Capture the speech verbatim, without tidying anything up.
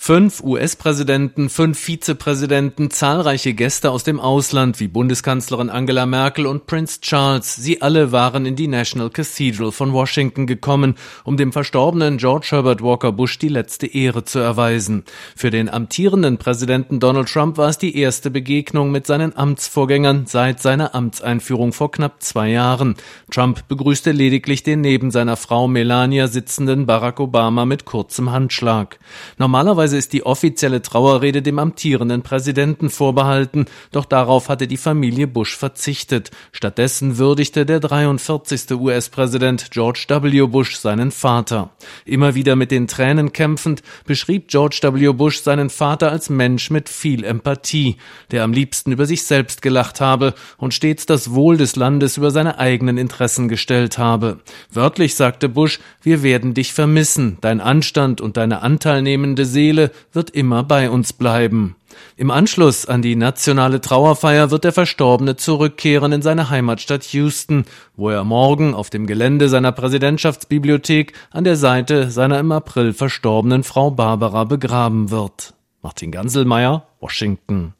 Fünf U S-Präsidenten, fünf Vizepräsidenten, zahlreiche Gäste aus dem Ausland wie Bundeskanzlerin Angela Merkel und Prinz Charles. Sie alle waren in die National Cathedral von Washington gekommen, um dem verstorbenen George Herbert Walker Bush die letzte Ehre zu erweisen. Für den amtierenden Präsidenten Donald Trump war es die erste Begegnung mit seinen Amtsvorgängern seit seiner Amtseinführung vor knapp zwei Jahren. Trump begrüßte lediglich den neben seiner Frau Melania sitzenden Barack Obama mit kurzem Handschlag. Normalerweise ist die offizielle Trauerrede dem amtierenden Präsidenten vorbehalten, doch darauf hatte die Familie Bush verzichtet. Stattdessen würdigte der dreiundvierzigste U S-Präsident George W. Bush seinen Vater. Immer wieder mit den Tränen kämpfend beschrieb George W. Bush seinen Vater als Mensch mit viel Empathie, der am liebsten über sich selbst gelacht habe und stets das Wohl des Landes über seine eigenen Interessen gestellt habe. Wörtlich sagte Bush: „Wir werden dich vermissen, dein Anstand und deine anteilnehmende Seele wird immer bei uns bleiben." Im Anschluss an die nationale Trauerfeier wird der Verstorbene zurückkehren in seine Heimatstadt Houston, wo er morgen auf dem Gelände seiner Präsidentschaftsbibliothek an der Seite seiner im April verstorbenen Frau Barbara begraben wird. Martin Ganselmeier, Washington.